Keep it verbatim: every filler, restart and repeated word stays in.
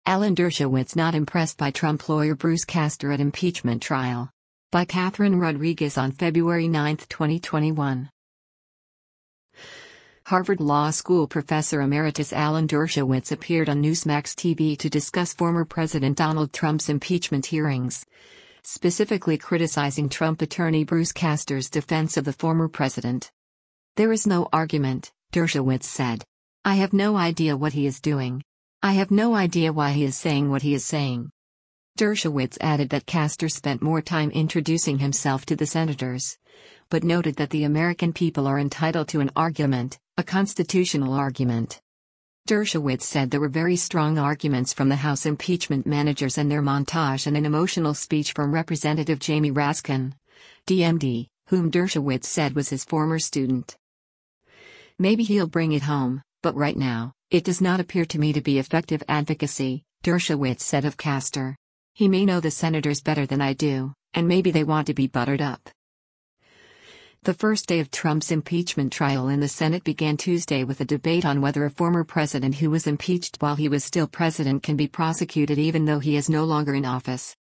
Alan Dershowitz not impressed by Trump lawyer Bruce Castor at impeachment trial. By Catherine Rodriguez on February ninth, twenty twenty-one. Harvard Law School professor emeritus Alan Dershowitz appeared on Newsmax T V to discuss former President Donald Trump's impeachment hearings, specifically criticizing Trump attorney Bruce Castor's defense of the former president. "There is no argument," Dershowitz said. "I have no idea what he is doing. I have no idea why he is saying what he is saying." Dershowitz added that Castor spent more time introducing himself to the senators, but noted that the American people are entitled to an argument, a constitutional argument. Dershowitz said there were very strong arguments from the House impeachment managers and their montage and an emotional speech from Representative Jamie Raskin, D M D, whom Dershowitz said was his former student. "Maybe he'll bring it home, but right now, it does not appear to me to be effective advocacy," Dershowitz said of Castor. "He may know the senators better than I do, and maybe they want to be buttered up." The first day of Trump's impeachment trial in the Senate began Tuesday with a debate on whether a former president who was impeached while he was still president can be prosecuted even though he is no longer in office.